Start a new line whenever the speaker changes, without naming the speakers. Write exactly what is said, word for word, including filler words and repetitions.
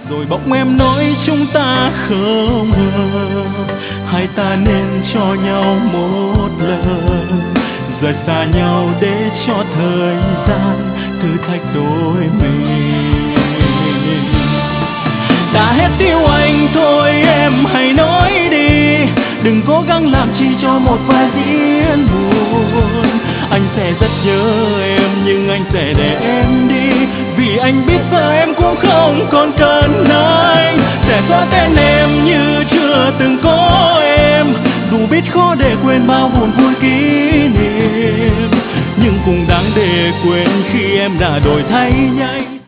Rồi bỗng em nói chúng ta không hợp, hai ta nên cho nhau một lần, rời xa nhau để cho thời gian thử thách đôi mình. Đã hết yêu anh thôi em hãy nói đi, đừng cố gắng làm chi cho một vai diễn buồn. Anh sẽ rất nhớ em nhưng anh sẽ để em đi, vì anh biết giờ em cũng không còn cần anh. Sẽ xóa tên em như chưa từng có em, dù biết khó để quên bao buồn vui kỷ niệm, nhưng cũng đáng để quên khi em đã đổi thay nhanh.